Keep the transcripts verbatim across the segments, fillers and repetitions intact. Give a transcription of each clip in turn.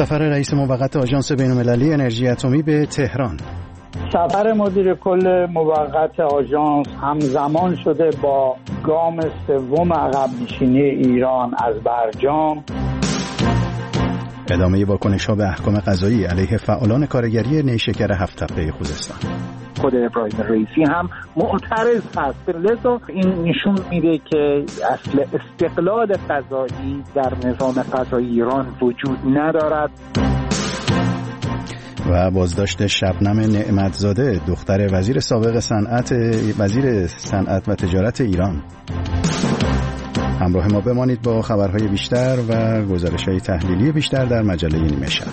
سفر رئیس موقت آژانس بین‌المللی انرژی اتمی به تهران. سفر مدیر کل موقت آژانس همزمان شده با گام سوم عقب نشینی ایران از برجام. ادامه واکنش‌ها به احکام قضایی علیه فعالان کارگری نیشکر هفت تپه خوزستان. خود ابراهیم رئیسی هم معترض هست، لذا این نشون میده که اصل استقلال قضایی در نظام قضایی ایران وجود ندارد. و بازداشت شبنم نعمتزاده دختر وزیر سابق صنعت وزیر صنعت و تجارت ایران. همراه ما بمانید با خبرهای بیشتر و گزارش‌های تحلیلی بیشتر در مجله نیمه شب.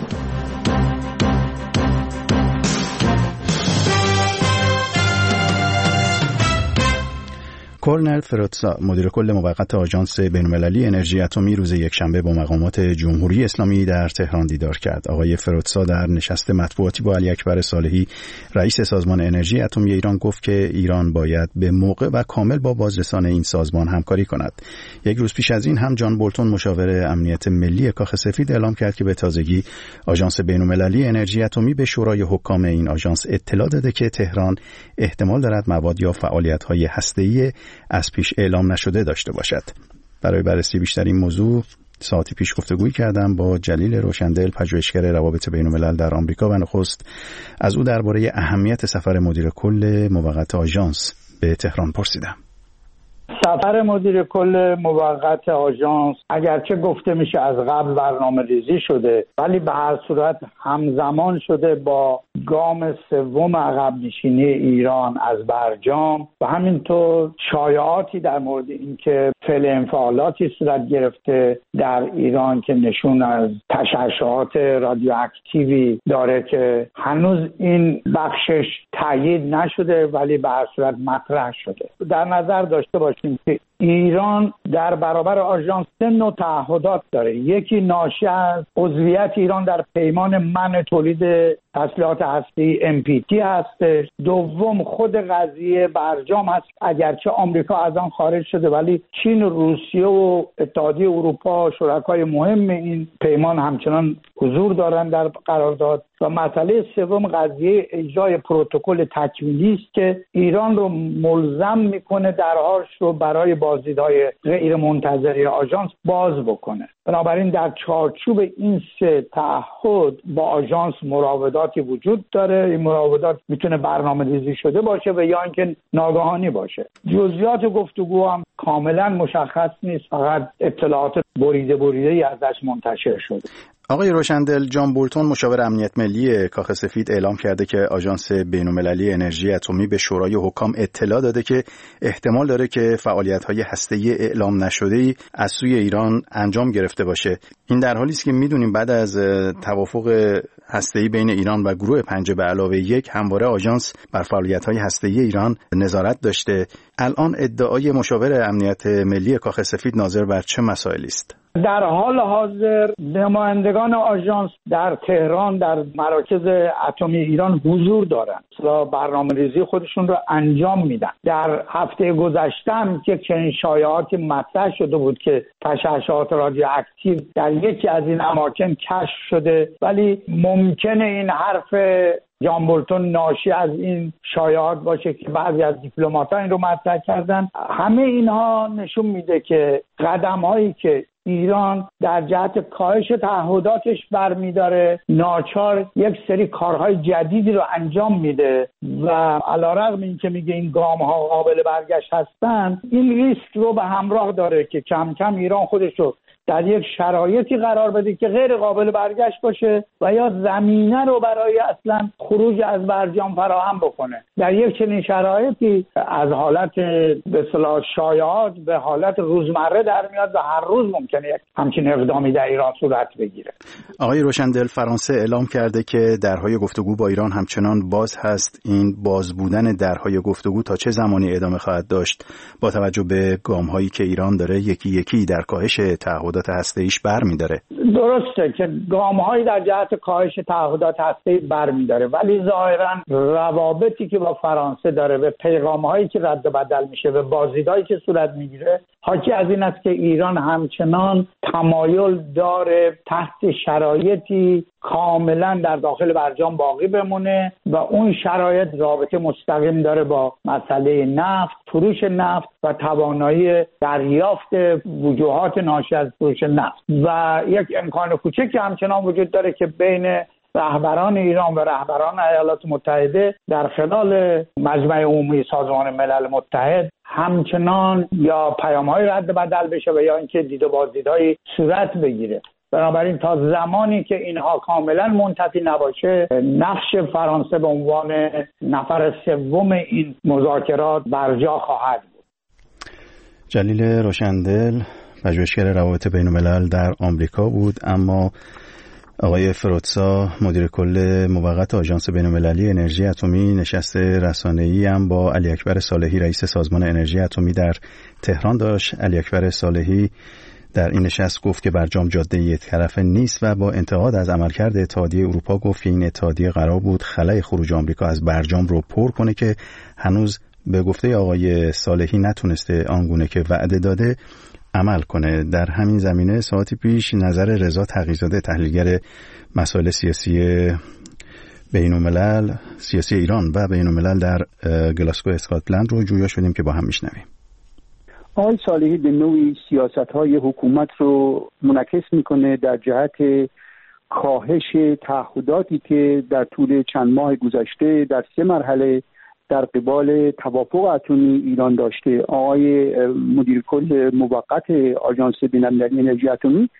کورنل فروتسا مدیر کل موقت آژانس بین‌المللی انرژی اتمی روز یکشنبه با مقامات جمهوری اسلامی در تهران دیدار کرد. آقای فروتسا در نشست مطبوعاتی با علی اکبر صالحی رئیس سازمان انرژی اتمی ایران گفت که ایران باید به موقع و کامل با بازرسان این سازمان همکاری کند. یک روز پیش از این هم جان بولتون مشاور امنیت ملی کاخ سفید اعلام کرد که به تازگی آژانس بین‌المللی انرژی اتمی به شورای حکام این آژانس اطلاع داده که تهران احتمال دارد مواد یا فعالیت‌های هسته‌ای از پیش اعلام نشده داشته باشد. برای بررسی بیشتر این موضوع ساعتی پیش گفتگویی کردم با جلیل روشندل، پژوهشگر روابط بین‌الملل در آمریکا و نخست از او درباره اهمیت سفر مدیر کل موقت آژانس به تهران پرسیدم. سفر مدیر کل موقت آژانس اگرچه گفته میشه از قبل برنامه ریزی شده، ولی به هر صورت همزمان شده با گام سوم عقب نشینی ایران از برجام و همینطور شایعاتی در مورد اینکه فعل انفعالاتی صورت گرفته در ایران که نشون از تشعشعات رادیواکتیوی داره که هنوز این بخشش تایید نشده ولی به هر صورت مطرح شده. در نظر داشته باشیم که ایران در برابر آژانس سه نوع تعهدات داره. یکی ناشی از عضویت ایران در پیمان منع تولید تسلیحات هسته‌ای ام پی تی هستش. دوم خود قضیه برجام هست، اگرچه آمریکا از آن خارج شده ولی چین و روسیه و اتحادیه اروپا شرکای مهم این پیمان همچنان حضور دارن در قرارداد. و مسئله سوم قضیه اجرای پروتکل تکمیلی است که ایران رو ملزم میکنه درهاش رو برای بازدیدهای غیر منتظره آژانس باز بکنه. بنابراین در چارچوب این سه تعهد با آژانس مراوداتی وجود داره. این مراودات میتونه برنامه‌ریزی شده باشه و یا اینکه ناگهانی باشه. جزئیات گفتگو هم کاملا مشخص نیست، فقط اطلاعات بریده بریده ازش منتشر شده. آقای روشندل، جان بولتون مشاور امنیت ملی کاخ سفید اعلام کرده که آژانس بین‌المللی انرژی اتمی به شورای حکام اطلاع داده که احتمال داره که فعالیت‌های هسته‌ای اعلام نشده‌ای از سوی ایران انجام گرفته باشه. این در حالی است که می‌دونیم بعد از توافق هسته‌ای بین ایران و گروه پنج به علاوه یک همواره آژانس بر فعالیت‌های هسته‌ای ایران نظارت داشته. الان ادعای مشاور امنیت ملی کاخ سفید ناظر بر چه مسائلی است؟ در حال حاضر نمایندگان آژانس در تهران در مراکز اتمی ایران حضور دارند و برنامه‌ریزی خودشون رو انجام میدن. در هفته گذشته هم که چنین شایعاتی مطرح شده بود که تشعشعات رادیواکتیو در یکی از این اماکن کشف شده، ولی ممکنه این حرف جان بولتون ناشی از این شایعات باشه که بعضی از دیپلمات‌ها این رو مطرح کردن. همه اینها نشون میده که قدم‌هایی که ایران در جهت کاهش تعهداتش برمی‌داره ناچار یک سری کارهای جدیدی رو انجام میده و علیرغم این که میگه این گام‌ها قابل برگشت هستن، این ریسک رو به همراه داره که کم کم ایران خودش رو در یک شرایطی قرار بده که غیر قابل برگشت باشه و یا زمینه رو برای اصلا خروج از برجام فراهم بکنه. در یک چنین شرایطی از حالت به اصطلاح شایعات به حالت روزمره در میاد و هر روز ممکنه یک همچین اقدامی در ایران صورت بگیره. آقای روشندل، فرانسه اعلام کرده که درهای گفتگو با ایران همچنان باز هست. این باز بودن درهای گفتگو تا چه زمانی ادامه خواهد داشت با توجه به گام‌هایی که ایران داره یکی یکی در کاهش تعهدات تعهدات هسته‌ایش برمی‌داره. درسته که گام‌هایی در جهت کاهش تعهدات هسته‌ای برمی‌داره، ولی ظاهراً روابطی که با فرانسه داره، به پیغام‌هایی که رد و بدل میشه، به بازدیدایی که صورت میگیره، حاکی از این است که ایران همچنان تمایل داره تحت شرایطی کاملا در داخل برجام باقی بمونه و اون شرایط رابطه مستقیم داره با مسئله نفت، فروش نفت و توانایی دریافت وجوهات ناشی از فروش نفت و یک امکان کوچکی همچنان وجود داره که بین رهبران ایران و رهبران ایالات متحده در خلال مجمع عمومی سازمان ملل متحد همچنان یا پیام‌های رد بدل بشه و یا اینکه دید و بازدیدهای صورت بگیره. بنابراین تا زمانی که اینها کاملا منتفی نباشه، نقش فرانسه به عنوان نفر سوم این مذاکرات برجا خواهد بود. جلیل روشندل پژوهشگر روابط بین‌الملل در آمریکا بود، اما آقای فروتسا مدیر کل موقت آژانس بین‌المللی انرژی اتمی نشست رسانه‌ای هم با علی اکبر صالحی رئیس سازمان انرژی اتمی در تهران داشت. علی اکبر صالحی در این نشست گفت که برجام جاده یک طرفه نیست و با انتقاد از عملکرد اتحادیه اروپا گفت که این اتحادیه قرار بود خلای خروج آمریکا از برجام رو پر کنه که هنوز به گفته آقای صالحی نتونسته آنگونه که وعده داده عمل کنه. در همین زمینه ساعتی پیش نظر رضا تقی‌زاده تحلیلگر مسائل سیاسی بین‌الملل سیاسی ایران و بین‌الملل در گلاسگو اسکاتلند رو جویا شدیم که با هم میشنویم. آقای صالحی به نوعی سیاست‌های حکومت رو منعکس میکنه در جهت کاهش تعهداتی که در طول چند ماه گذشته در سه مرحله در قبال توافق اتمی ایران داشته. آقای مدیر کل موقت آژانس بین‌المللی انرژی اتمی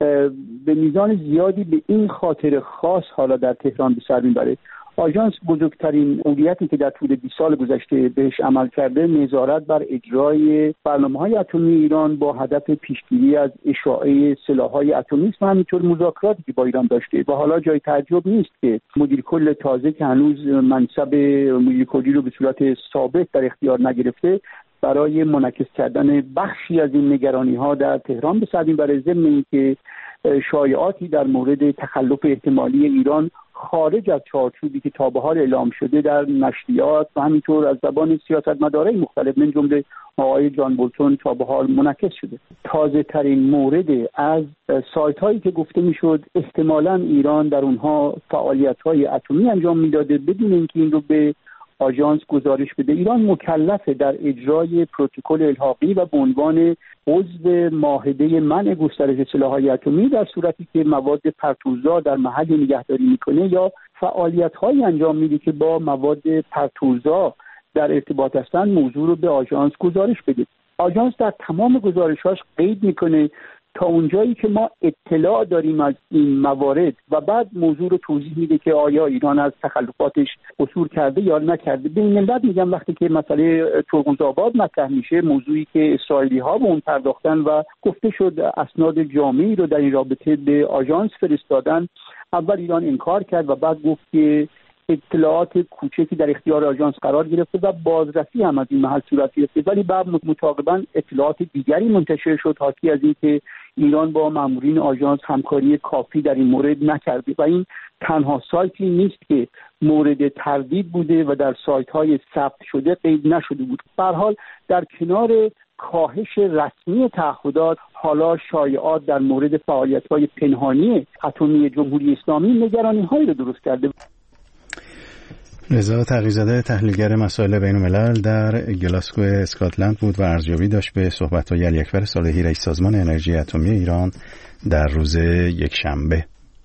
به میزان زیادی به این خاطر خاص حالا در تهران به سر میبره. آژانس بزرگترین اولویتی که در طول بیست سال گذشته بهش عمل کرده نظارت بر اجرای برنامه‌های اتمی ایران با هدف پیشگیری از اشاعه سلاح‌های اتمی است و همینطور مذاکراتی که با ایران داشته و حالا جای تعجب نیست که مدیر کل تازه که هنوز منصب مدیر کلی رو به صورت ثابت در اختیار نگرفته برای منعکس کردن بخشی از این نگرانی‌ها در تهران به سر میبره، ضمن اینکه شایعاتی در مورد تخلف احتمالی ایران خارج از چارچوبی که تا به حال اعلام شده در نشریات و همینطور از زبان سیاستمدارای مختلف من جمله آقای جان بولتون تا به حال منعکس شده. تازه ترین مورد از سایت هایی که گفته میشد احتمالاً ایران در اونها فعالیت های اتمی انجام میداده بدون اینکه این رو به آژانس گزارش بده. ایران مکلفه در اجرای پروتکل الحاقی و به عنوان عضو معاهده منع گسترش سلاح‌های اتمی در صورتی که مواد پرتوزا در محل نگهداری میکنه یا فعالیت‌هایی انجام میده که با مواد پرتوزا در ارتباط هستند موضوع رو به آژانس گزارش بده. آژانس در تمام گزارش‌هاش قید میکنه تا اونجایی که ما اطلاع داریم از این موارد و بعد موضوع رو توضیح میده که آیا ایران از تخلفاتش قصور کرده یا نکرده. به این علت میگم وقتی که مسئله ترمزآباد مطرح میشه، موضوعی که اسرائیلی ها به اون پرداختن و گفته شد اسناد جامعی رو در این رابطه به آژانس فرستادن، اول ایران انکار کرد و بعد گفت که اطلاعات کوچکی در اختیار آژانس قرار گرفته و بازرسی هم از این محل صورت گرفته، ولی بعد متعاقباً اطلاعات دیگری منتشر شد حاکی از اینکه ایران با مامورین آژانس همکاری کافی در این مورد نکرده و این تنها سایتی نیست که مورد تردید بوده و در سایت‌های ثبت شده قید نشده بود. به هر حال در کنار کاهش رسمی تعهدات، حالا شایعات در مورد فعالیت‌های پنهانی اتمی جمهوری اسلامی نگرانی‌هایی را درست کرده. رضا تقی‌زاده تحلیلگر مسائل بین‌الملل در گلاسگو اسکاتلند بود و ارزیابی داشت به صحبت‌های علی اکبر صالحی رئیس سازمان انرژی اتمی ایران در روز یکشنبه.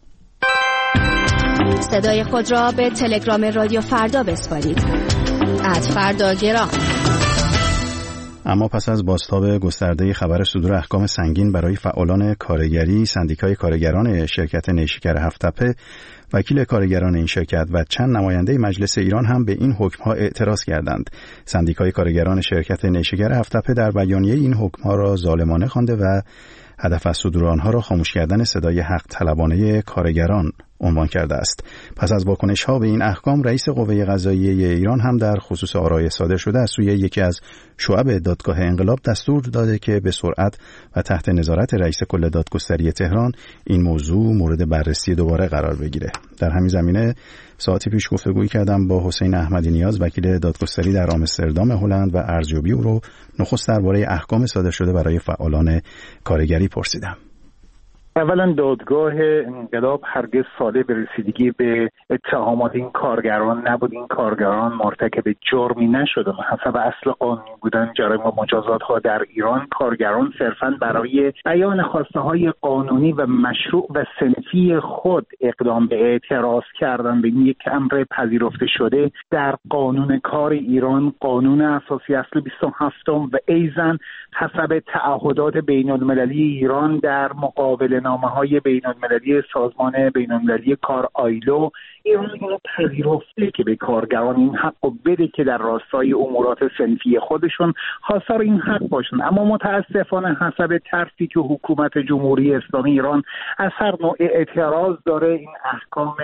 صدای خود را به تلگرام رادیو فردا بسپارید. ات فردا گرام. اما پس از بازتاب گسترده خبر صدور احکام سنگین برای فعالان کارگری، سندیکای کارگران شرکت نیشکر هفت‌تپه، وکیل کارگران این شرکت و چند نماینده مجلس ایران هم به این حکم‌ها اعتراض کردند. سندیکای کارگران شرکت نیشکر هفت‌تپه در بیانیه این حکم‌ها را ظالمانه خوانده و هدف از صدور آنها را خاموش کردن صدای حق طلبانه کارگران عنوان کرده است. پس از واکنش‌ها به این احکام، رئیس قوه قضاییه ایران هم در خصوص آرای صادر شده از سوی یکی از شعب دادگاه انقلاب دستور داده که به سرعت و تحت نظارت رئیس کل دادگستری تهران این موضوع مورد بررسی دوباره قرار بگیره. در همین زمینه ساعتی پیش گفتگویی کردم با حسین احمدی نیاز، وکیل دادگستری در آمستردام هلند، و ارزیابی او رو نخست درباره احکام صادر شده برای فعالان کارگری پرسیدم. اولا دادگاه انقلاب هرگز ساده به رسیدگی به اتهامات این کارگران نبود. این کارگران مرتکب جرمی نشدند. حسب اصل قانونی بودن جرایم و مجازات ها در ایران، کارگران صرفاً برای بیان خواسته های قانونی و مشروع و صنفی خود اقدام به اعتراض کردن به این یک امر پذیرفته شده در قانون کار ایران، قانون اساسی اصل بیست و هفت و ایضاً حسب تعهدات بین المللی ایران در مقابل نامه های بین المللی سازمان بین المللی کار آیلو، ایران اینو پذیرفته که به کارگران این حق رو بده که در راستای امورات صنفی خودشون خواستار این حق باشن. اما متاسفانه حسب ترسی که حکومت جمهوری اسلامی ایران از هر نوع اعتراض داره، این احکام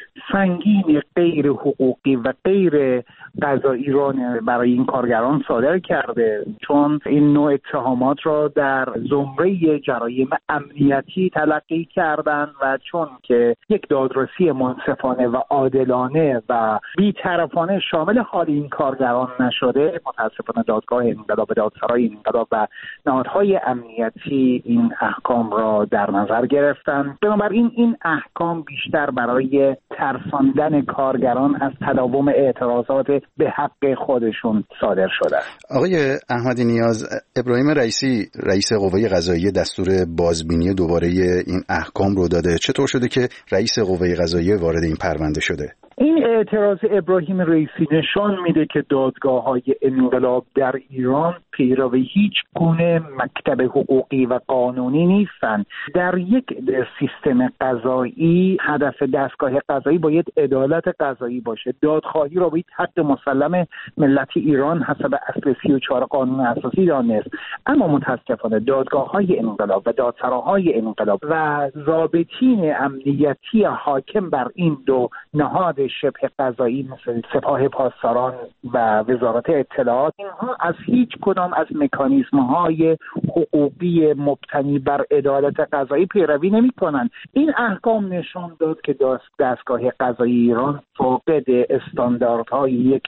سنگین غیر حقوقی و غیر قضایی را برای این کارگران صادر کرده، چون این نوع اتهامات را در زمره جرایم امنیتی تلقی کردند و چون که یک دادرسی منصفانه و عادلانه و بی‌طرفانه شامل حال این کارگران نشده، متاسفانه دادگاه انقلاب و دادسرای انقلاب و نهادهای امنیتی این احکام را در نظر گرفتند. بنابراین این احکام بیشتر برای ترساندن کارگران از تداوم اعتراضات به حق خودشون صادر شده. آقای احمدی نیاز، ابراهیم رئیسی رئیس قوه قضاییه دستور بازبینی دوباره این احکام رو داده. چطور شده که رئیس قوه قضاییه وارد این پرونده شده؟ این اعتراض ابراهیم رئیسی نشان میده که دادگاه‌های انقلاب در ایران پیرو هیچ گونه مکتب حقوقی و قانونی نیستند. در یک سیستم قضایی هدف دستگاه قضایی باید عدالت قضایی باشه. دادخواهی را باید حق مسلم ملت ایران حسب اصل سی و چهار قانون اساسی دانست. اما متاسفانه دادگاه‌های انقلاب و دادسراهای انقلاب و ضابطین امنیتی حاکم بر این دو نهاد شبه قضایی مثل سپاه پاسداران و وزارت اطلاعات، اینها از هیچ کدام از مکانیزم‌های حقوقی مبتنی بر عدالت قضایی پیروی نمی‌کنند. این احکام نشان داد که دستگاه قضایی ایران فاقد استانداردهای یک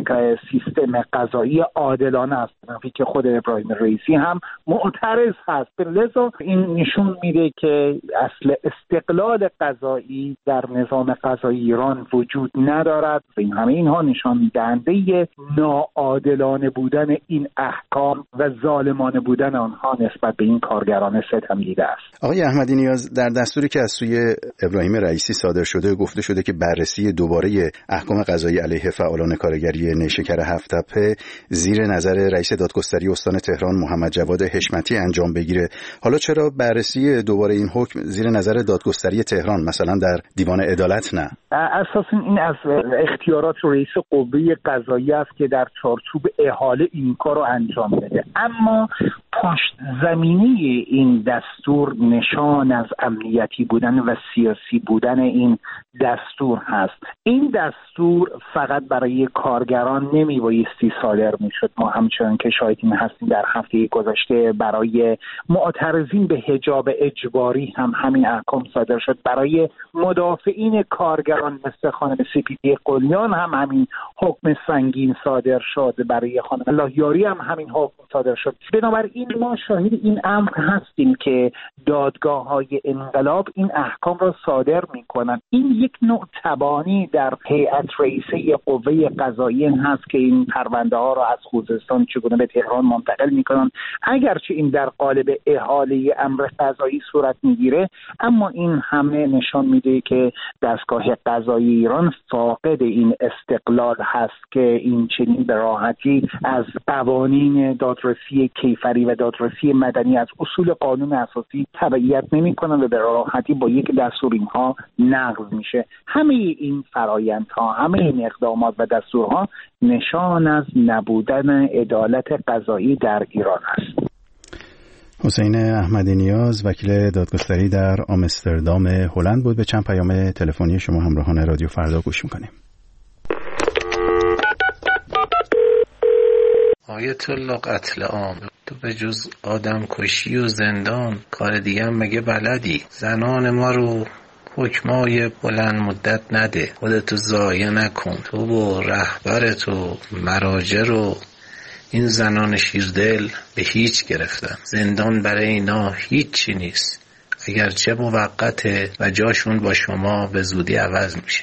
سیستم قضایی عادلانه است، نفی که خود ابراهیم رئیسی هم معترض هست. لذا این نشون میده که اصل استقلال قضایی در نظام قضایی ایران وجود ندارد. این همه اینها نشان دهنده ناعادلانه بودن این احکام و ظالمانه بودن آنها نسبت به این کارگران ستمدیده است. آقای احمدی نیاز، در دستوری که از سوی ابراهیم رئیسی صادر شده گفته شده که بررسی دوباره احکام قضایی علیه فعالان کارگری نیشکر هفت‌تپه زیر نظر رئیس دادگستری استان تهران محمد جواد حشمتی انجام بگیره. حالا چرا بررسی دوباره این حکم زیر نظر دادگستری تهران، مثلا در دیوان عدالت نه؟ اساساً این از اختیارات رئیس قوه قضاییه است که در چارچوب احاله این کار رو انجام بده. اما پشت زمینه این دستور نشان از امنیتی بودن و سیاسی بودن این دستور هست. این دستور فقط برای کارگران نمی بایستی صادر می شد. ما همچنان که شاهد این هستیم در هفته گذشته برای معترضین به حجاب اجباری هم همین احکام صادر شد. برای مدافعین کارگران مثل خانم سپیدی قلیان هم همین حکم سنگین صادر شد. برای خانم اللهیاری هم همین حکم صادر شد. بنابراین ما شاهد این امر هستیم که دادگاه‌های انقلاب این احکام را صادر می‌کنند. این یک نوع تبانی در هیئت رئیسه قوه قضاییه هست که این پرونده ها را از خوزستان چگونه به تهران منتقل می‌کنند. اگرچه این در قالب احاله امر قضایی صورت می‌گیره، اما این همه نشان میده که دستگاه قضایی ایران فاقد این استقلال هست که این چنین به راحتی از قوانین دادرسی کیفری و دادرسی مدنی از اصول قانون اساسی تبعیت نمی‌کنند و به راحتی با یک دستور اینها نقض میشه. همه این فرآیندها، همه این اقدامات و دستورها نشان از نبودن عدالت قضایی در ایران است. حسین احمدی نیاز وکیل دادگستری در آمستردام هلند بود. به چند پیام تلفنی شما همراهان رادیو فردا گوش میکنیم. آیت الله قتل عام، تو به جز آدم کشی و زندان کار دیگه هم مگه بلدی؟ زنان ما رو حکمای بلند مدت نده، خودتو ضایع نکن. تو و رهبر تو مراجع رو این زنان شیردل به هیچ گرفتن. زندان برای اینا هیچی نیست، اگرچه موقته و جاشون با شما به زودی عوض میشه.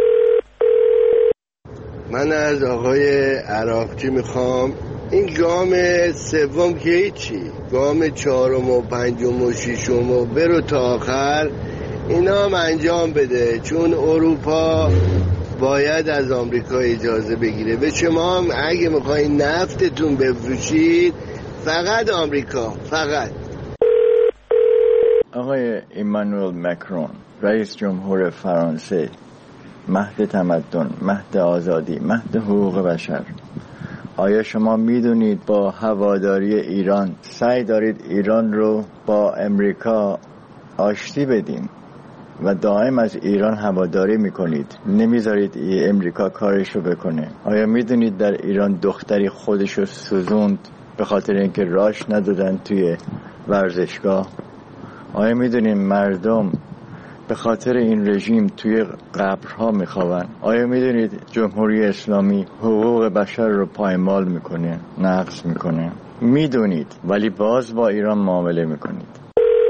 من از آقای عراقچی میخوام این گام سوم که هیچی، گام چهارم و پنجم و ششم و برو تا آخر اینا هم انجام بده، چون اروپا باید از آمریکا اجازه بگیره. به شما هم اگه میخواین نفتتون بفروشید فقط آمریکا، فقط. آقای ایمانوئل مکرون رئیس جمهور فرانسه، مهد تمدن، مهد آزادی، مهد حقوق بشر، آیا شما میدونید با هواداری ایران سعی دارید ایران رو با امریکا آشتی بدین و دائم از ایران هواداری میکنید، نمیذارید امریکا کارشو بکنه؟ آیا میدونید در ایران دختری خودشو سوزوند به خاطر اینکه راش ندادن توی ورزشگاه؟ آیا میدونید مردم به خاطر این رژیم توی قبرها میخوابن؟ آیا میدونید جمهوری اسلامی حقوق بشر رو پایمال میکنه، نقض میکنه؟ میدونید ولی باز با ایران معامله میکنید.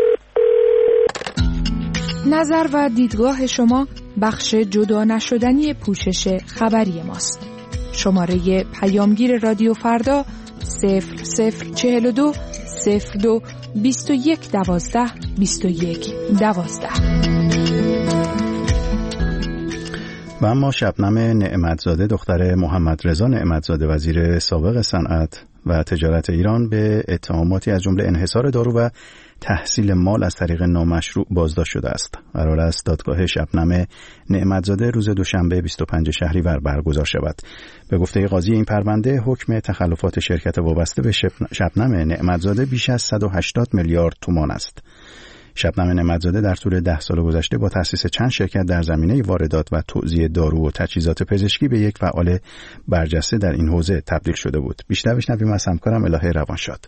نظر و دیدگاه شما بخش جدا نشدنی پوشش خبری ماست. شماره پیامگیر رادیو فردا صفر صفر چهل و دو صفر دو بیست و یک دوازده بیست و یک دوازده. و اما شبنم نعمتزاده دختر محمد رضا نعمتزاده وزیر سابق صنعت و تجارت ایران به اتهاماتی از جمله انحصار دارو و تحصیل مال از طریق نامشروع بازداشت شده است. قرار است دادگاه شبنم نعمتزاده روز دوشنبه بیست و پنجم شهریور برگزار شود. به گفته قاضی این پرونده حکم تخلفات شرکت وابسته به شبنم نعمتزاده بیش از صد و هشتاد میلیارد تومان است. شبنم نعمتزاده در طول ده سال گذشته با تأسیس چند شرکت در زمینه واردات و توزیع دارو و تجهیزات پزشکی به یک فعال برجسته در این حوزه تبدیل شده بود. بیشتر بشنویم از همکارم الهه روانشاد.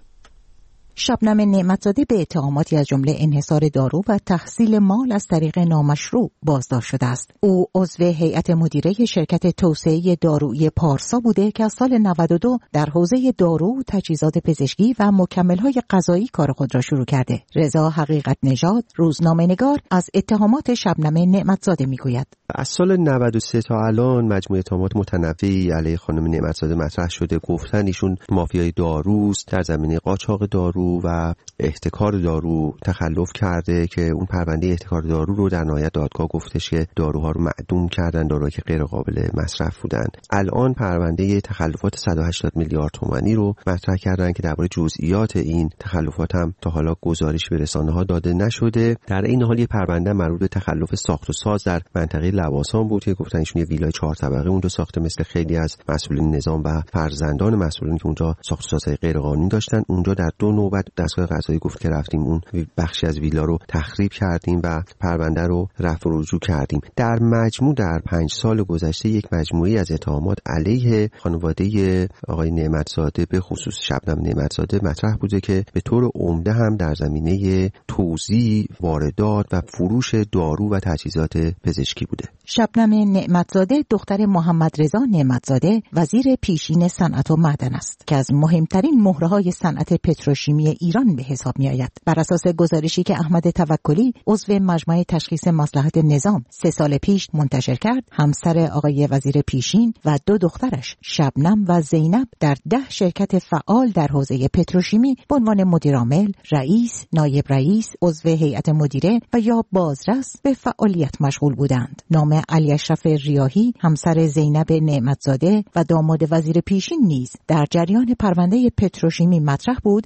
شبنم نعمتزاده به اتهاماتی از جمله انحصار دارو و تحصیل مال از طریق نامشروع بازداشت شده است. او عضو هیئت مدیره شرکت توسعه دارویی پارسا بوده که از سال نود و دو در حوزه دارو، تجهیزات پزشکی و مکمل‌های غذایی کار خود را شروع کرده. رضا حقیقت نژاد، روزنامه‌نگار، از اتهامات شبنم نعمتزاده میگوید. از سال نود و سه تا الان مجموعه اتهامات متنوعی علیه خانم نعمتزاده مطرح شده. گفتن ایشون مافیای داروست، در زمینه قاچاق دارو و احتکار دارو تخلف کرده که اون پرونده احتکار دارو رو در نهایت دادگاه گفتش که داروها رو معدوم کردن، داروهایی که غیر قابل مصرف بودن. الان پرونده تخلفات صد و هشتاد میلیارد تومانی رو مطرح کردن که درباره جزئیات این تخلفات هم تا حالا گزارش به رسانه‌ها داده نشده. در این حال یه پرونده مربوط به تخلف ساخت و ساز در منطقه لواسان بود که گفتن ایشون یه ویلای چهار طبقه اونجا ساخته، مثل خیلی از مسئولین نظام و فرزندان مسئولین که اونجا ساخت و سازهای غیر قانونی داشتن. اونجا در دو نوبت دستگاه قضایی گفت که رفتیم اون بخشی از ویلا رو تخریب کردیم و پرونده رو رفع و رجوع کردیم. در مجموع در پنج سال گذشته یک مجموعی از اتهامات علیه خانواده آقای نعمتزاده به خصوص شبنم نعمتزاده مطرح بوده که به طور عمده هم در زمینه توزیع، واردات و فروش دارو و تجهیزات پزشکی بوده. شبنم نعمتزاده دختر محمد رضا نعمتزاده وزیر پیشین صنعت و معدن است که از مهمترین مهره‌های صنعت پتروشیمی ایران به حساب می آید. بر اساس گزارشی که احمد توکلی عضو مجمع تشخیص مصلحت نظام سه سال پیش منتشر کرد، همسر آقای وزیر پیشین و دو دخترش شبنم و زینب در ده شرکت فعال در حوزه پتروشیمی به عنوان مدیر عامل، رئیس، نایب رئیس، عضو هیئت مدیره و یا بازرس به فعالیت مشغول بودند. نام علی اشرف ریاحی همسر زینب نعمتزاده و داماد وزیر پیشین نیز در جریان پرونده پتروشیمی مطرح بود و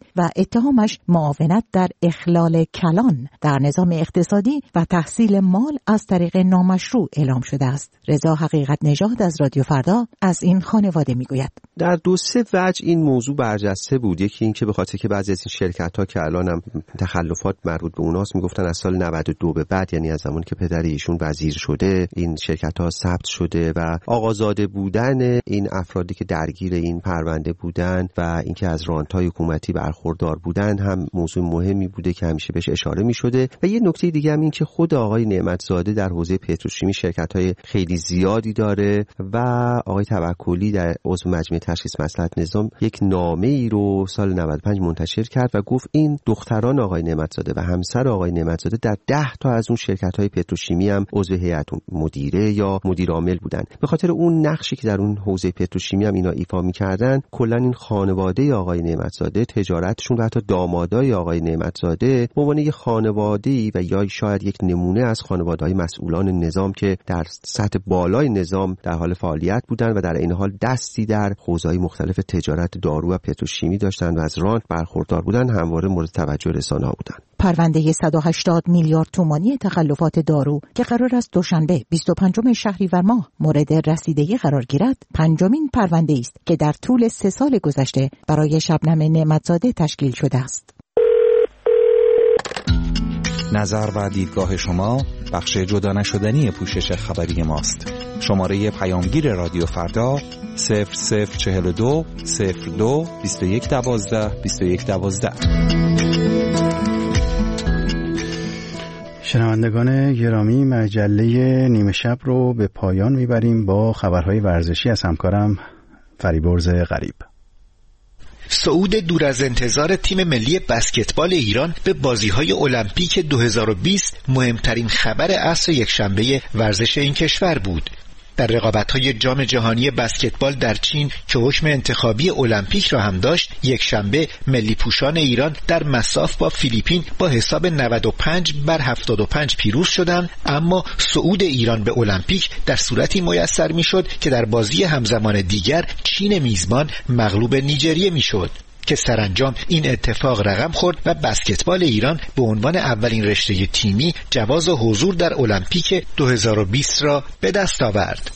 اتهامش معاونت در اخلال کلان در نظام اقتصادی و تحصیل مال از طریق نامشروع اعلام شده است. رضا حقیقت نژاد از رادیو فردا از این خانواده میگوید. در دو سه وجه این موضوع برجسته بود. یکی این که به خاطر که بعضی از این شرکت‌ها که الان هم تخلفات مربوط به اوناست میگفتن از سال نود و دو به بعد، یعنی از زمانی که پدر ایشون وزیر شده، این شرکت‌ها ثبت شده و آقازاده بودن این افرادی که درگیر این پرونده بودن و اینکه از رانت‌های حکومتی برخوردار بودن هم موضوع مهمی بوده که همیشه بهش اشاره می‌شده. و یه نکته دیگه هم این که خود آقای نعمتزاده در حوزه پتروشیمی شرکت‌های خیلی زیادی داره و آقای توکلی در عضو مجمع تشخیص مصلحت نظام یک نامه‌ای رو سال نود و پنج منتشر کرد و گفت این دختران آقای نعمتزاده و همسر آقای نعمتزاده در ده تا از اون شرکت‌های پتروشیمی هم عضو هیئت مدیره یا مدیر عامل بودن. به خاطر اون نقشی که در اون حوزه پتروشیمی هم اینا ایفا می‌کردن، کلا این خانواده آقای نعمتزاده، تجارتشون و حتی دامادای آقای نعمتزاده به عنوان یک خانواده‌ای و یا شاید یک نمونه از خانواده‌های مسئولان نظام که در سطح بالای نظام در حال فعالیت بودن و در این حال دستی در حوزه‌های مختلف تجارت دارو و پتروشیمی داشتن و از رانت برخوردار بودن، همواره مورد توجه رسانه‌ها بودن. پرونده صد و هشتاد میلیارد تومانی تخلفات دارو که قرار است دوشنبه بیست و پنجم شهریور ماه مورد رسیدگی قرار گیرد، پنجمین پرونده است که در طول سه سال گذشته برای شبنم نعمتزاده تشکیل شده است. نظر و دیدگاه شما بخش جدا نشدنی پوشش خبری ماست. شماره پیامگیر رادیو فردا صفر صفر چهل و دو صفر دو بیست و یک دوازده بیست و یک دوازده. شنوندگان گرامی، مجله نیمه شب رو به پایان میبریم با خبرهای ورزشی از همکارم فریبرز غریب. صعود دور از انتظار تیم ملی بسکتبال ایران به بازی‌های المپیک دو هزار و بیست مهمترین خبر عصر یکشنبه ورزش این کشور بود. در رقابت‌های جام جهانی بسکتبال در چین که حکم انتخابی المپیک را هم داشت، یک شنبه ملی پوشان ایران در مصاف با فیلیپین با حساب نود و پنج بر هفتاد و پنج پیروز شدند، اما صعود ایران به المپیک در صورتی میسر میشد که در بازی همزمان دیگر چین میزبان مغلوب نیجریه میشد که سرانجام این اتفاق رقم خورد و بسکتبال ایران به عنوان اولین رشته تیمی جواز حضور در المپیک دو هزار و بیست را به دست آورد.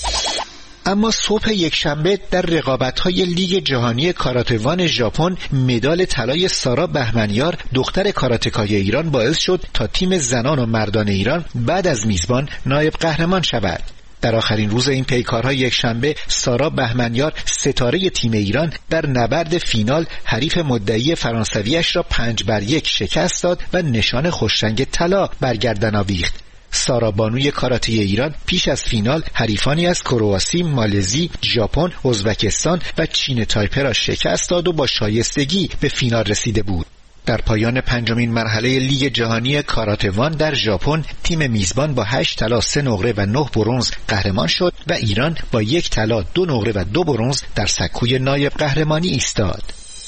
اما صبح یکشنبه در رقابت‌های لیگ جهانی کاراته‌وان ژاپن مدال طلای سارا بهمنیار دختر کاراتکای ایران باعث شد تا تیم زنان و مردان ایران بعد از میزبان نایب قهرمان شود. در آخرین روز این پیکارهای یکشنبه سارا بهمنیار ستاره تیم ایران در نبرد فینال حریف مدعی فرانسویش را پنج بر یک شکست داد و نشان خوشرنگ طلا بر گردن آویخت. سارا بانوی کاراته ایران پیش از فینال حریفانی از کرواسی، مالزی، ژاپن، ازبکستان و چین تایپه را شکست داد و با شایستگی به فینال رسیده بود. در پایان پنجمین مرحله لیگ جهانی کاراته‌وان در ژاپن تیم میزبان با هشت طلا، سه نقره و نه برنز قهرمان شد و ایران با یک طلا، دو نقره و دو برنز در سکوی نایب قهرمانی ایستاد.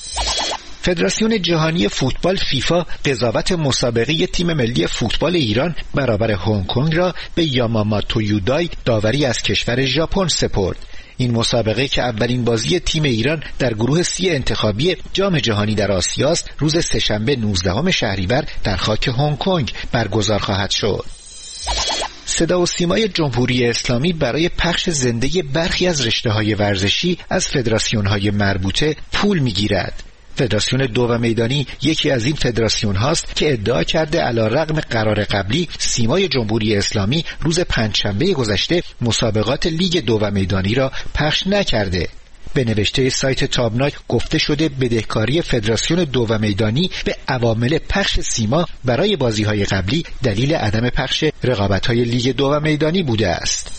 فدراسیون جهانی فوتبال فیفا قضاوت مسابقه تیم ملی فوتبال ایران برابر هنگ کنگ را به یاماماتو یودای داوری از کشور ژاپن سپرد. این مسابقه که اولین بازی تیم ایران در گروه سی انتخابی جام جهانی در آسیاست، روز سه‌شنبه نوزدهم شهریور در خاک هنگ کنگ برگزار خواهد شد. صدا و سیمای جمهوری اسلامی برای پخش زنده برخی از رشته‌های ورزشی از فدراسیون‌های مربوطه پول می‌گیرد. فدراسیون دو و میدانی یکی از این فدراسیون هاست که ادعا کرده علیرغم قرار قبلی سیمای جمهوری اسلامی روز پنجشنبه گذشته مسابقات لیگ دو و میدانی را پخش نکرده. به نوشته سایت تابناک گفته شده بدهکاری فدراسیون دو و میدانی به عوامل پخش سیما برای بازی‌های قبلی دلیل عدم پخش رقابت‌های لیگ دو و میدانی بوده است.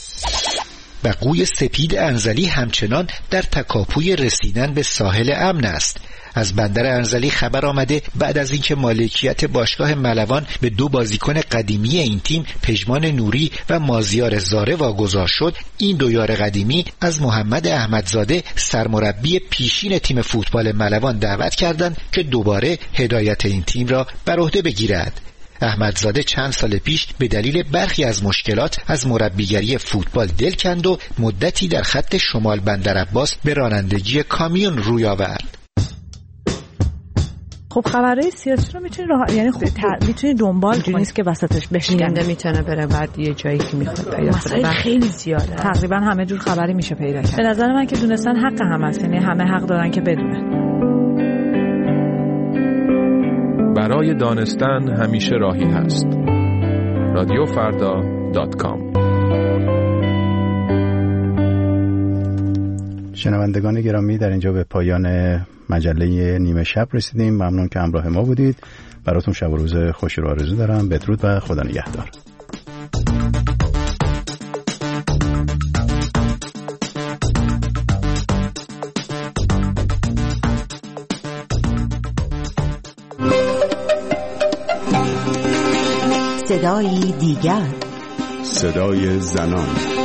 و قوی سپید انزلی همچنان در تکاپوی رسیدن به ساحل امن است. از بندر انزلی خبر آمده بعد از اینکه مالکیت باشگاه ملوان به دو بازیکن قدیمی این تیم پژمان نوری و مازیار زاره واگذار شد، این دو یار قدیمی از محمد احمدزاده سرمربی پیشین تیم فوتبال ملوان دعوت کردند که دوباره هدایت این تیم را بر عهده بگیرد. احمدزاده چند سال پیش به دلیل برخی از مشکلات از مربیگری فوتبال دل کند و مدتی در خط شمال بندر عباس به رانندگی کامیون روی آورد. خب خبرهای سیاسی رو میتونی راه یعنی خب ت... میتونی دنبال کنی، نیست که وسطش بشکنه، میتونه بره بعد یه جایی که میخواد پیدا کنه. خیلی زیاده، تقریبا همه جور خبری میشه پیدا کرد. به نظر من که دونستن حق هم هست، یعنی همه حق دارن که بدونن. برای دانستن همیشه راهی هست. رادیو فردا دات کام. شنوندگان گرامی، در اینجا به پایان مجله نیمه شب رسیدیم. ممنون که همراه ما بودید. براتون شب و روز خوشی رو آرزو دارم. بدرود و خدا نگهدار. صدای دیگر، صدای زنان.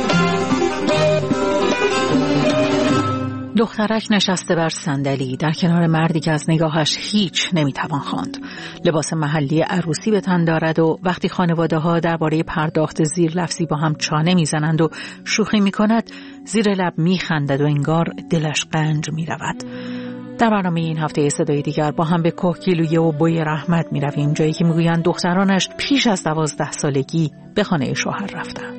دخترک نشسته بر صندلی در کنار مردی که از نگاهش هیچ نمیتوان خواند. لباس محلی عروسی به تن دارد و وقتی خانواده ها درباره پرداخت زیر لفظی با هم چانه میزنند و شوخی میکند، زیر لب میخندد و انگار دلش قنج میرود. در برنامه این هفته صدای دیگر با هم به کوهگیلویه و بوی رحمت میرویم، جایی که میگویند دخترانش پیش از دوازده سالگی به خانه شوهر رفتند.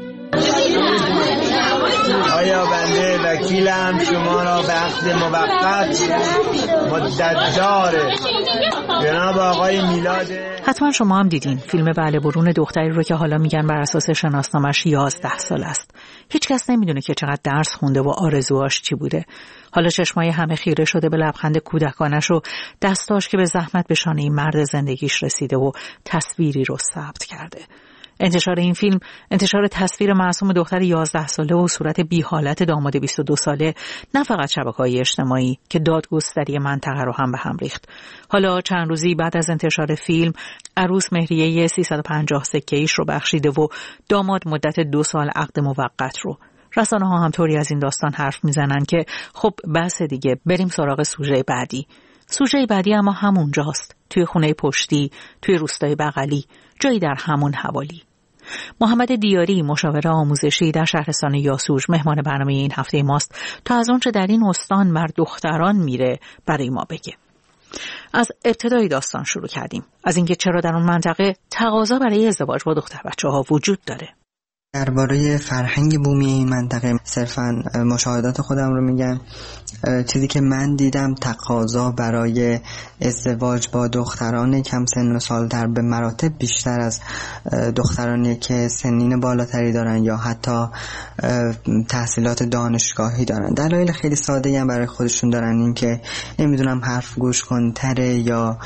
آیا بنده وکیلم شما را به عقد موقت مدت داره جناب آقای میلاد. حتما شما هم دیدین فیلم بله برون دختری رو که حالا میگن بر اساس شناسنامه‌اش یازده سال است. هیچ کس نمیدونه که چقدر درس خونده و آرزوهاش چی بوده. حالا چشمای همه خیره شده به لبخند کودکانش و دستاش که به زحمت به شانه مرد زندگیش رسیده و تصویری رو ثبت کرده. انتشار این فیلم، انتشار تصویر معصوم دختر یازده ساله و صورت بی حالت داماد بیست و دو ساله، نه فقط شبکه‌های اجتماعی که دادگستری منطقه رو هم به هم ریخت. حالا چند روزی بعد از انتشار فیلم، عروس مهریه سیصد و پنجاه سکه‌ایش رو بخشیده و داماد مدت دو سال عقد موقت رو. رسانه‌ها هم طوری از این داستان حرف میزنن که خب بس دیگه، بریم سراغ سوژه بعدی. سوژه بعدی اما همونجاست، توی خونه پشتی، توی روستای بغلی، جایی در همون حوالی. محمد دیاری، مشاور آموزشی در شهرستان یاسوج، مهمان برنامه این هفته ماست تا از اونچه در این استان بر دختران میره برای ما بگه. از ابتدای داستان شروع کردیم، از اینکه چرا در اون منطقه تقاضا برای ازدواج با دختر بچه ها وجود داره. درباره فرهنگ بومی این منطقه صرفاً مشاهدات خودم رو میگم. چیزی که من دیدم تقاضا برای ازدواج با دختران کم سن و سال‌تر به مراتب بیشتر از دخترانی که سنین بالاتری دارن یا حتی تحصیلات دانشگاهی دارن. دلایل خیلی ساده‌ای هم برای خودشون دارن، این که نمیدونم حرف گوش کن‌تره یا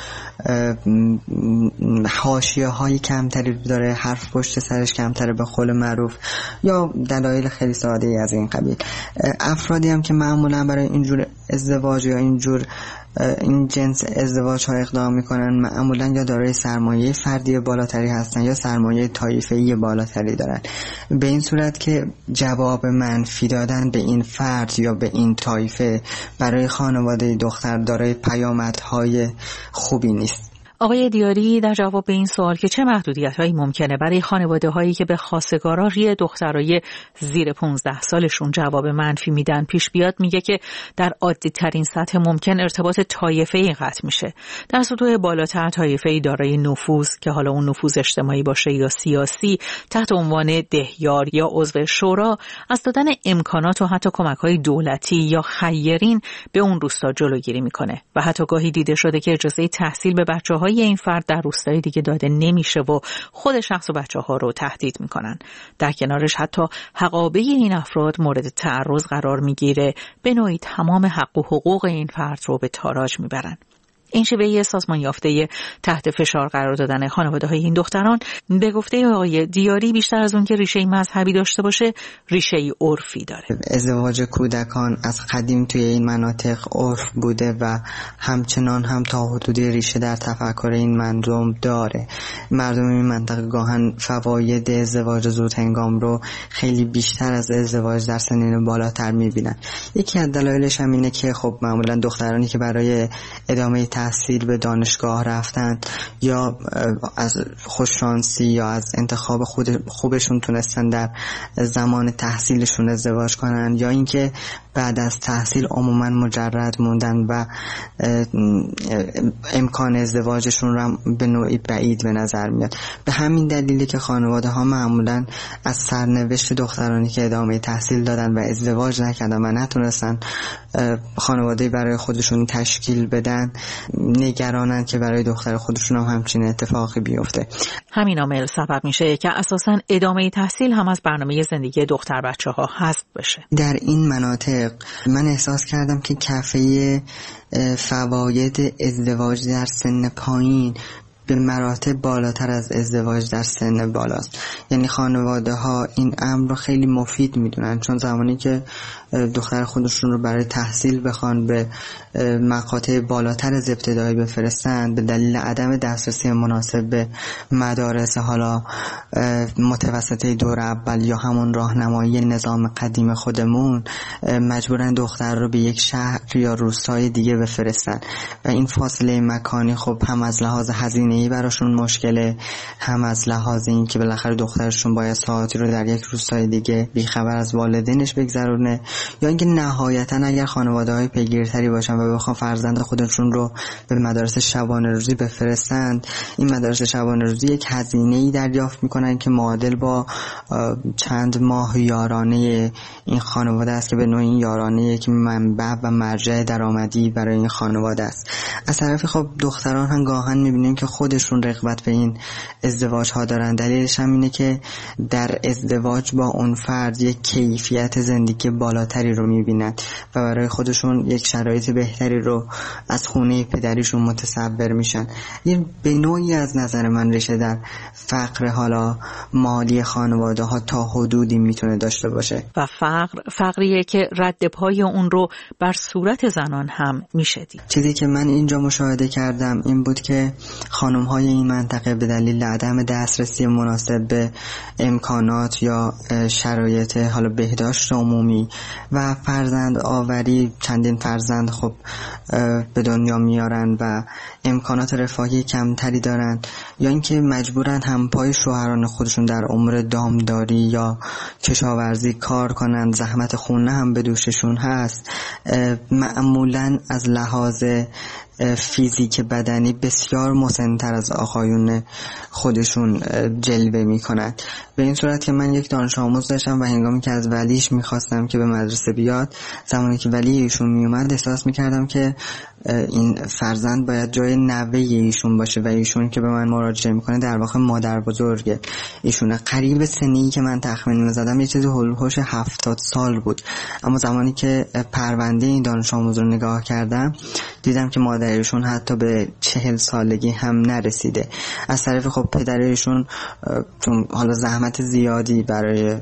حاشیه‌های کمتری داره، حرف پشت سرش کمتره به قول معروف، یا دلایل خیلی ساده‌ای از این قبیل. افرادی هم که معمولا برای اینجور ازدواج یا اینجور این جنس ازدواج ها اقدام میکنن معمولا یا دارای سرمایه فردی بالاتری هستن یا سرمایه طایفه‌ای بالاتری دارن، به این صورت که جواب منفی دادن به این فرد یا به این طایفه برای خانواده دختر دارای پیامدهای خوبی نیست. آقای دیاری در جواب به این سوال که چه محدودیت‌هایی ممکنه برای خانواده‌هایی که به خواستگارای دخترای زیر پانزده سالشون جواب منفی میدن پیش بیاد، میگه که در عادی ترین سطح ممکن ارتباط طایفه‌ای قطع میشه. در سطوح بالاتر طایفه‌ای دارای نفوذ که حالا اون نفوذ اجتماعی باشه یا سیاسی، تحت عنوان دهیار یا عضو شورا، از دادن امکانات و حتی کمک‌های دولتی یا خیرین به اون روستا جلوگیری میکنه و حتی گاهی دیده شده که اجازه تحصیل به بچه‌های این فرد در روستای دیگه داده نمیشه و خود شخص و بچه ها رو تهدید میکنن. در کنارش حتی حقابه این افراد مورد تعرض قرار میگیره، به نوعی تمام حق و حقوق این فرد رو به تاراج میبرن. این شیوه سازمان یافته تحت فشار قرار دادن خانواده های این دختران به گفته آقای دیاری بیشتر از اون که ریشه مذهبی داشته باشه، ریشه عرفی داره. ازدواج کودکان از قدیم توی این مناطق عرف بوده و همچنان هم تا حدودی ریشه در تفکر این مردم داره. مردم این منطقه گاهن فواید ازدواج زود هنگام رو خیلی بیشتر از ازدواج در سنین بالاتر میبینن. یکی از دلایلش هم اینه که خب معمولا دخترانی که برای ادامه تحصیل به دانشگاه رفتن یا از خوششانسی یا از انتخاب خود خوبشون تونستن در زمان تحصیلشون ازدواج کنن، یا اینکه بعد از تحصیل عموما مجرد موندن و امکان ازدواجشون رو به نوعی بعید به نظر میاد. به همین دلیلی که خانواده ها معمولا از سرنوشت دخترانی که ادامه تحصیل دادن و ازدواج نکردن و نتونستن خانواده برای خودشون تشکیل بدن نگرانن که برای دختر خودشون هم همچین اتفاقی بیفته. همین عامل سبب میشه که اساساً ادامه تحصیل هم از برنامه زندگی دختر بچه ها حذف بشه. در این مناطق من احساس کردم که کفه فواید ازدواج در سن پایین به مراتب بالاتر از ازدواج در سن بالاست. یعنی خانواده ها این امر رو خیلی مفید میدونن، چون زمانی که دختر خودشون رو برای تحصیل بخوان به مقاطع بالاتر از ابتدایی بفرستن، به دلیل عدم دسترسی مناسب به مدارس حالا متوسطه دور اول یا همون راهنمایی نظام قدیم خودمون، مجبورن دختر رو به یک شهر یا روستای دیگه بفرستن و این فاصله مکانی خب هم از لحاظ هزینه‌ای براشون مشکله، هم از لحاظ این که بالاخره دخترشون باید ساعتی رو در یک روستای دیگه بیخبر از والدینش بگذرونه، یا اینکه نهایتا اگر خانواده‌های پیگیرتری باشن و بخوان فرزند خودشون رو به مدارس شبانه روزی بفرستند، این مدارس شبانه روزی یک هزینه‌ای دریافت میکنن که معادل با چند ماه یارانه این خانواده است که به نوعی این یارانه یک منبع و مرجع درآمدی برای این خانواده است. از طرفی خب دختران هم گاهن میبینیم که خودشون رغبت به این ازدواج ها دارن. دلیلش هم اینه که در ازدواج با اون فرد یک کیفیت زندگی بالاتری رو میبینن و برای خودشون یک شرایط بهتری رو از خونه پدریشون متصور میشن. این به نوعی از نظر من ریشه در فقر حالا مالی خانواده ها تا حدودی میتونه داشته باشه و فقر فقریه که رد پای اون رو بر صورت زنان هم میشه دید. چیزی که من اینجا مشاهده کردم این بود که خانم های این منطقه به دلیل عدم دسترسی مناسب به امکانات یا شرایط حالا بهداشت عمومی و فرزند آوری، چندین فرزند خب به دنیا میارن و امکانات رفاهی کمتری دارن، یا اینکه مجبورن هم پای شوهران خودشون در امور دامداری یا کشاورزی کار کنن، زحمت خونه هم به دوششون هست، معمولا از لحاظ فیزیک بدنی بسیار مسن‌تر از آقایون خودشون جلوه میکنن. به این صورت که من یک دانش آموز داشتم و هنگامی که از ولیش میخواستم که به مدرسه بیاد، زمانی که ولی ایشون میومد احساس میکردم که این فرزند باید جای نوه ایشون باشه و ایشون که به من مراجعه میکنه در واقع مادر بزرگه ایشونه. قریب سنی که من تخمین میزدم یه چیزی هولوش هفتاد سال بود، اما زمانی که پرونده این دانش آموز رو نگاه کردم دیدم که مادرشون حتی به چهل سالگی هم نرسیده. از طرف خب پدرشون چون حالا زحمت زیادی برای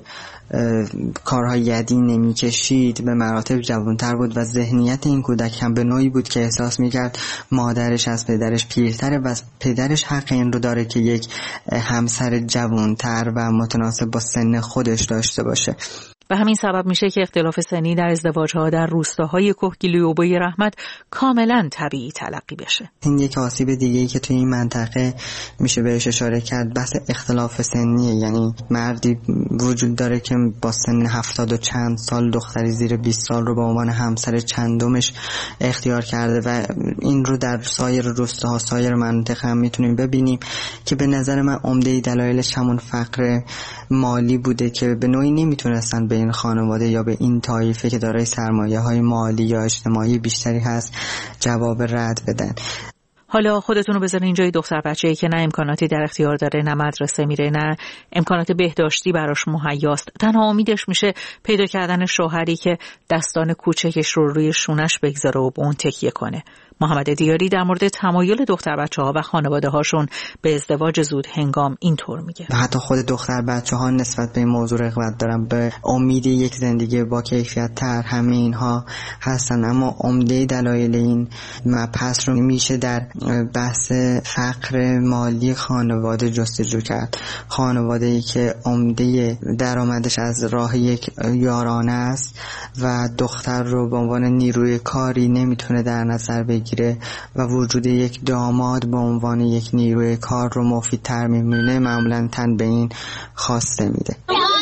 کارهای یدی نمی کشید به مراتب جوانتر بود و ذهنیت این کودک هم به نوعی بود که احساس میکرد مادرش از پدرش پیرتره و پدرش حق این رو داره که یک همسر جوانتر و متناسب با سن خودش داشته باشه. و همین سبب میشه که اختلاف سنی در ازدواج‌ها در روستاهای کهگیلوی و بوی رحمت کاملا طبیعی تلقی بشه. این یک آسیب دیگه‌ای که توی این منطقه میشه بهش اشاره کرد بحث اختلاف سنیه. یعنی مردی وجود داره که با سن هفتاد و چند سال دختری زیر بیست سال رو به عنوان همسر چندمش اختیار کرده و این رو در سایر روستاها سایر مناطق هم میتونیم ببینیم که به نظر من عمده دلایلش همون فقر مالی بوده که به نوعی نمیتونستن به این خانواده یا به این طایفه که دارای سرمایه های مالی یا اجتماعی بیشتری هست جواب رد بدن. حالا خودتون رو بذارین جای دختر بچه‌ای که نه امکاناتی در اختیار داره، نه مدرسه میره، نه امکانات بهداشتی براش مهیاست. تنها امیدش میشه پیدا کردن شوهری که دستان کوچکش رو روی شونش بگذاره و به اون تکیه کنه. محمد دیاری در مورد تمایل دختر بچه‌ها و خانواده‌هاشون به ازدواج زود هنگام اینطور میگه. و حتی خود دختر بچه‌ها نسبت به این موضوع رغبت دارن، به امید یک زندگی با کیفیت تر، همه اینها هستن، اما عمده دلایل این مبحث رو میشه در بحث فقر مالی خانواده جستجو کرد. خانواده‌ای که عمده درآمدش از راه یک یارانه است و دختر رو به عنوان نیروی کاری نمیتونه در نظر بگیره و وجود یک داماد به عنوان یک نیروی کار رو مفیدتر می‌بینه، معمولاً تن به این خواسته میده.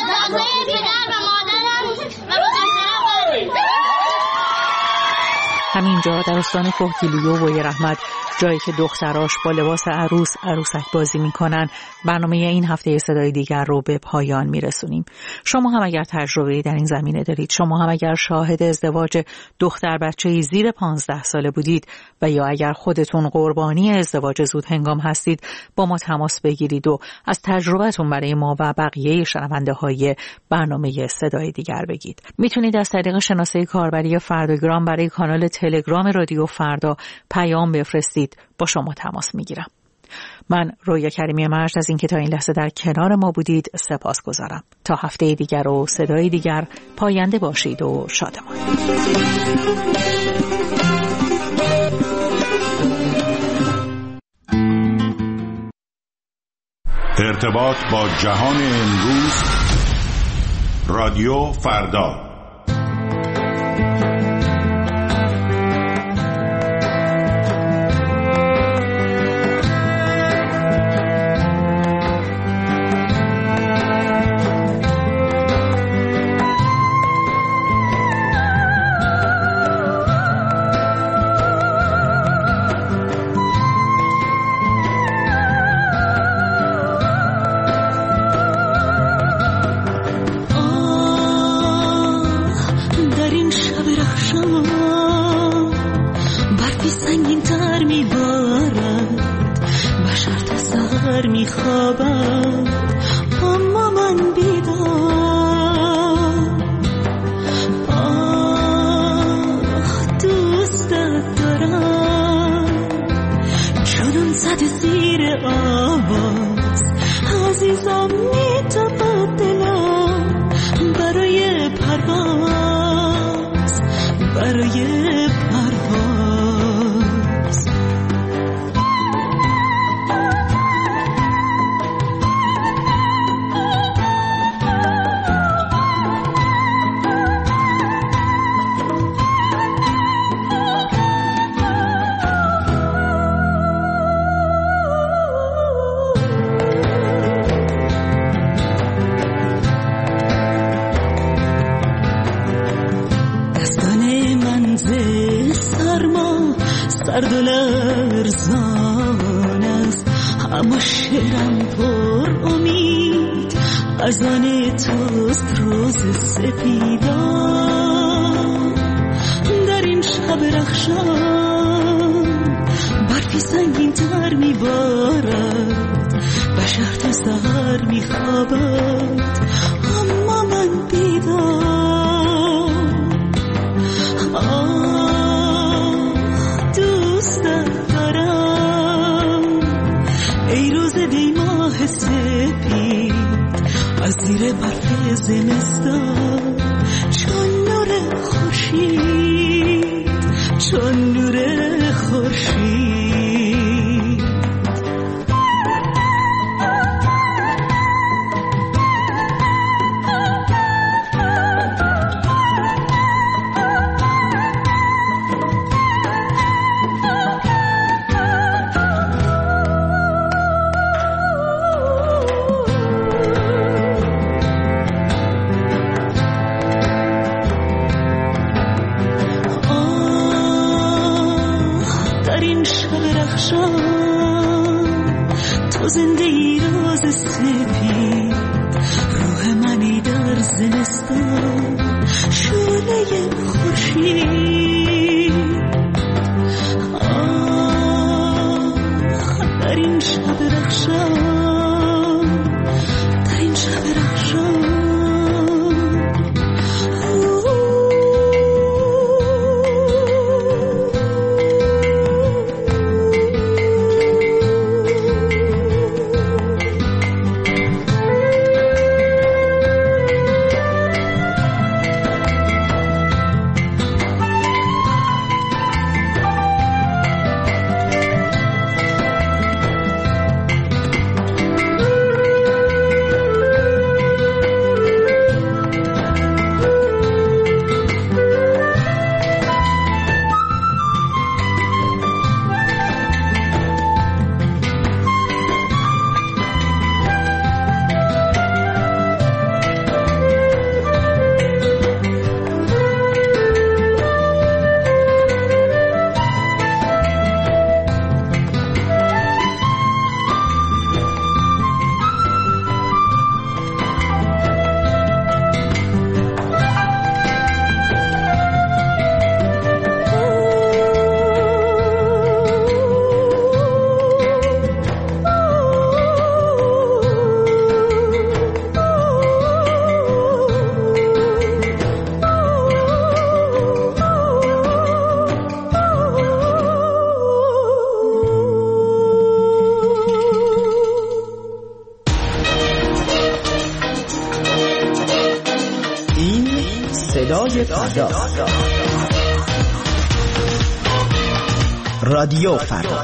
همینجا در استان کوهگیلویه و ویر احمد، جایی که دختراش با لباس عروس عروسک بازی میکنن، برنامه این هفته صدای دیگر رو به پایان میرسونیم. شما هم اگر تجربه‌ای در این زمینه دارید، شما هم اگر شاهد ازدواج دختر بچه‌ای زیر پانزده ساله بودید و یا اگر خودتون قربانی ازدواج زود هنگام هستید، با ما تماس بگیرید و از تجربتون برای ما و بقیه شنونده های برنامه صدای دیگر بگید. میتونید از طریق شناسه کاربری فرداگرام برای کانال تلگرام رادیو فردا پیام بفرستید، با شما تماس میگیرم. من رویا کریمی مرج از اینکه تا این لحظه در کنار ما بودید سپاسگزارم. تا هفته دیگر و صدای دیگر، پاینده باشید و شادمان. ارتباط با جهان امروز، رادیو فردا. سرد و لرزان است، اما شعرم پر امید از آن توست روز سپیدان. در این شب رخشان برفی سنگین تر میبارد و شهر تا سحر میخوابد، اما من بیدار. سپید از زیر برف زمستان، چون نور خورشید، چون نور خورشید. تو زنده ای روز سپید، روح منی در زمستان، شعله خورشید. آه در این شب رخشان، در این شب رخشان. فردا. رادیو فردا.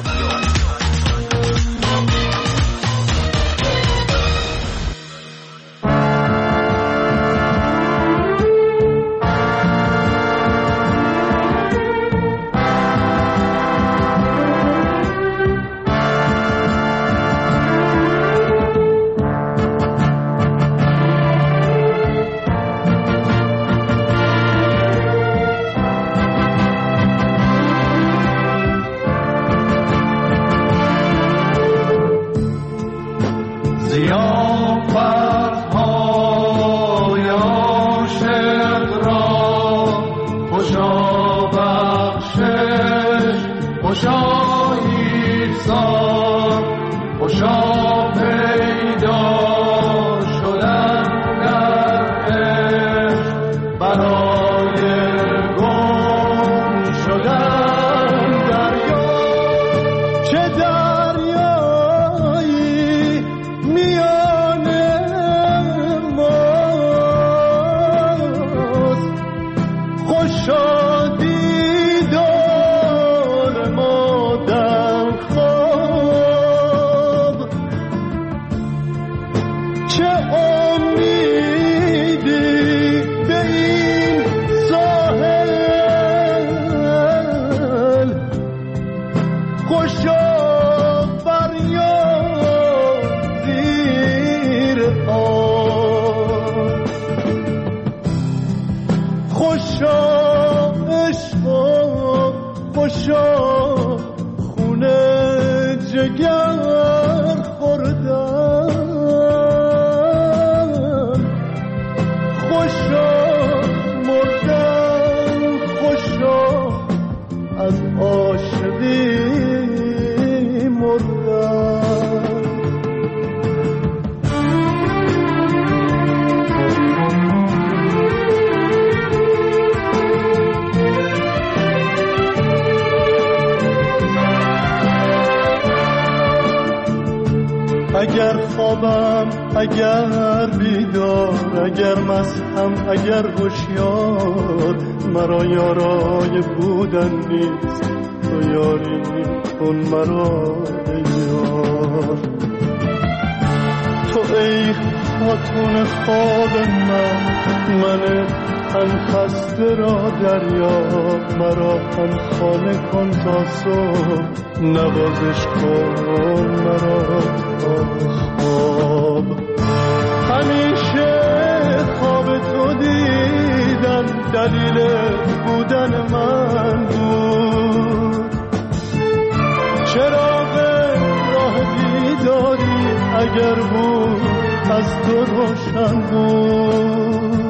اگر خوابم، اگر بیدار، اگر مستم، اگر هوشیار، مرا یارای بودن نیست، تو یاری کن مرا ای یار. تو ای خاتون خواب من، من تن خسته را دریاب، مرا تن خانه کن تا صبح، نوازش کن مرا تا خواب. همیشه خواب تو دیدم، دلیل بودن من بود. چراغ راه بیداری اگر بود از تو روشن بود.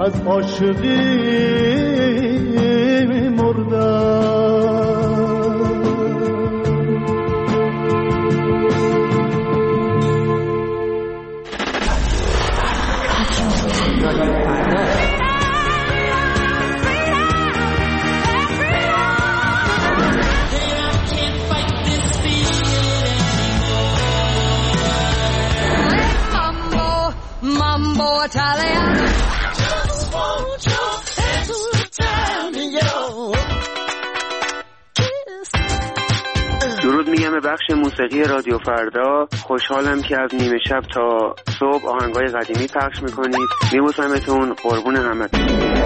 از عاشقی مردم. درود میگم به بخش موسیقی رادیو فردا. خوشحالم که از نیمه شب تا صبح آهنگای قدیمی پخش میکنید. میبوسمتون، قربون همتون.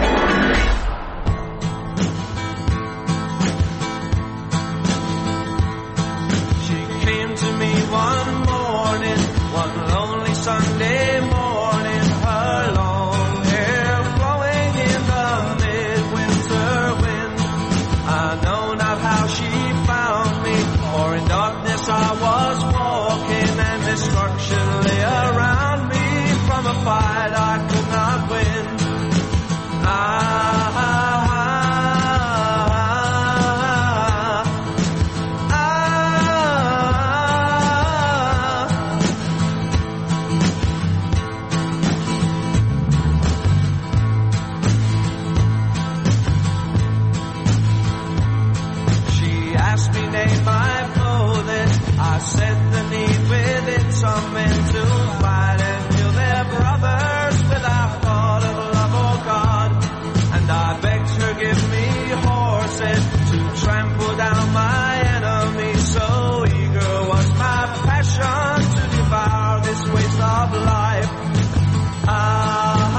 Sunday morning, her long hair flowing in the midwinter wind. I know not how she found me, for in darkness I was walking and destruction lay around me. From a fight I could not win. I said the need within some men to fight and kill their brothers without thought of love or God. And I begged her give me horses to trample down my enemies. So eager was my passion to devour this waste of life. Ah,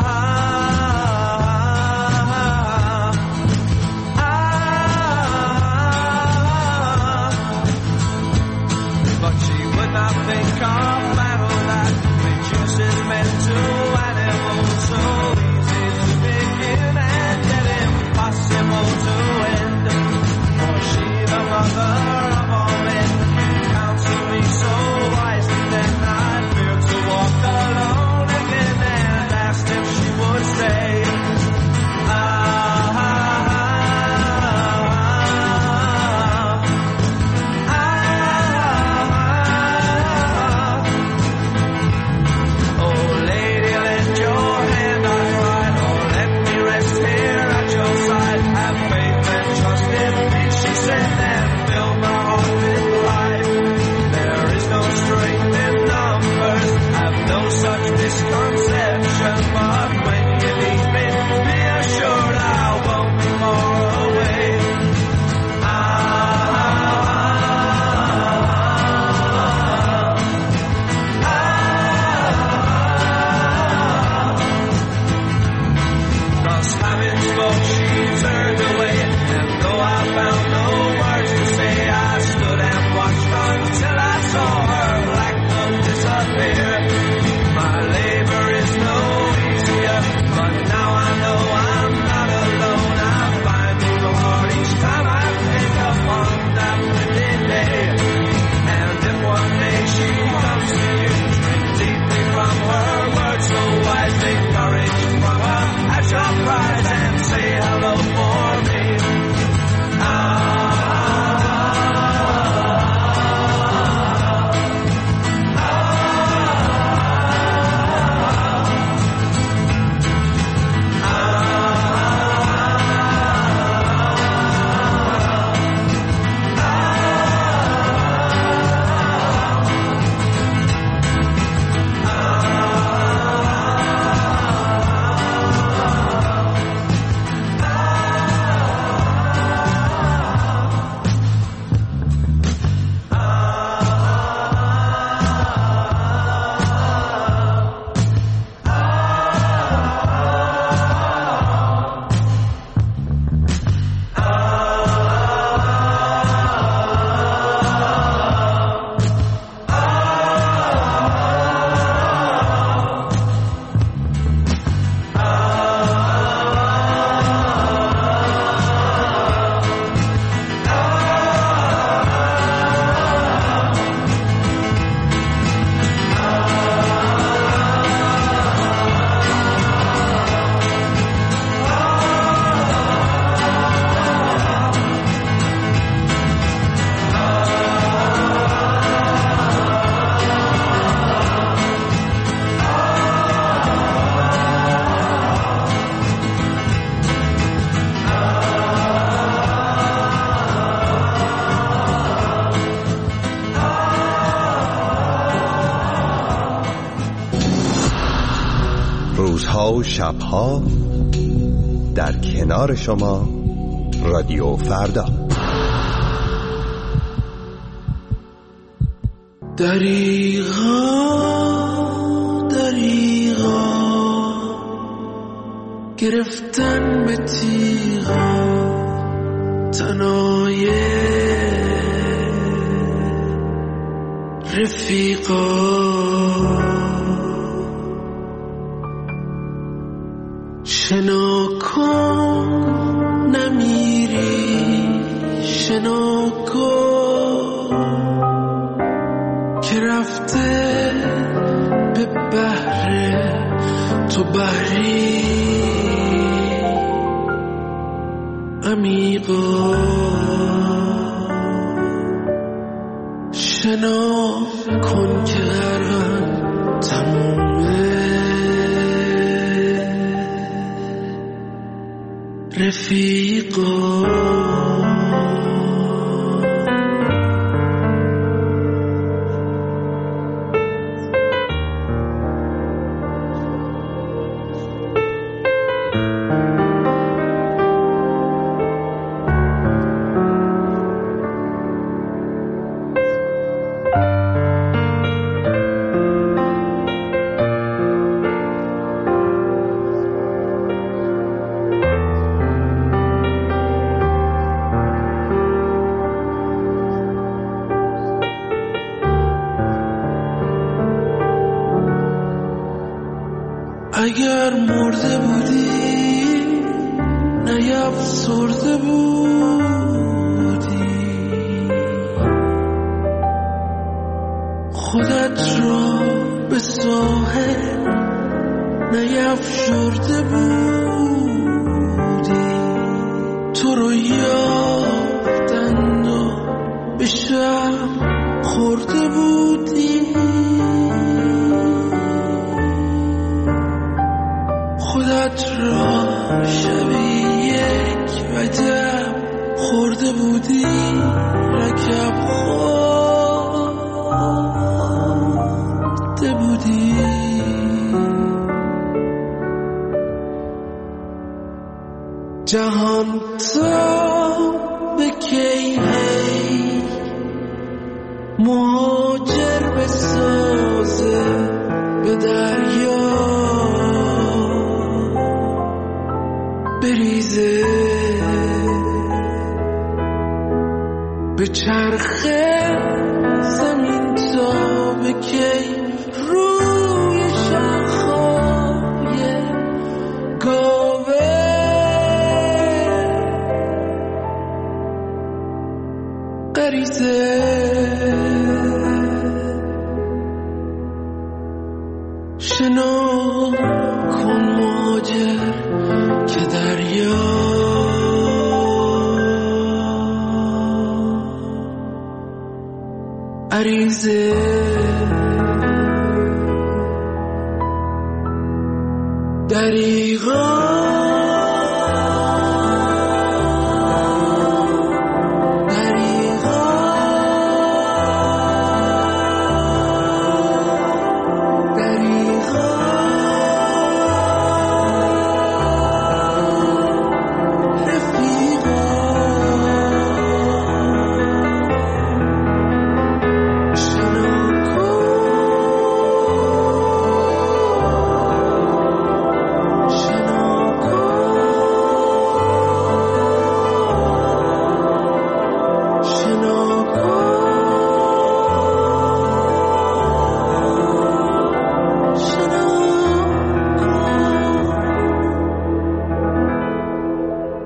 think of battle that reduces men to animals, so easy to begin and yet impossible to end. For she, the mother of all men, counseled me so wisely, then I feared to walk alone again and asked if she would stay. Ah, misconception, but when you leave me, be assured I won't be more away. Ah, ah, ah. Thus having spoke, she turned away, and though I found no words to say, I stood and watched until I saw her black look disappear. My labor is no easier, but now I know I'm not alone. I find new heart each time I think upon that pretty day. And if one day she comes to you, drink deeply from her words so wisely, courage from her at your pride and say روزها و شبها در کنار شما رادیو فردا. دریغا دریغا گرفتن به تیغا تنای رفیقا شنا کن نمیری شنا کن که رفته به بحر تو بحری عمیقا شنا کن که غرقم تمومه رفیقا. اگر مرده بودی نیفسرده بودی خودت را به ساحل نیفشرده بودی تو رو یافتند و به شب خورده بودی خودت را شبیه یک وجب خورده بودی رکب خورده بودی جهان تا به کی هی مهاجر بسازه به دریا بریزه به چرخه زمین تا به کی روی شاخهای گاوه غریزه شنا کن مهاجر که دریا عریضه دریغا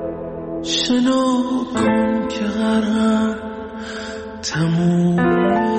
شنا کن که غرقم تموم